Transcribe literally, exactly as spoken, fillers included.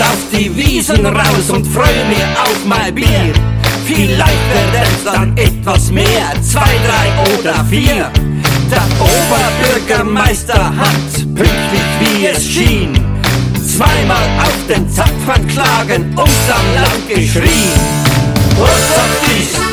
auf die Wiesen raus und freue mich auf mein Bier. Vielleicht wird es dann etwas mehr, zwei, drei oder vier. Der Oberbürgermeister hat, pünktlich wie es schien, zweimal auf den Zapfhahn klagen und dann laut geschrien. What's up, dies?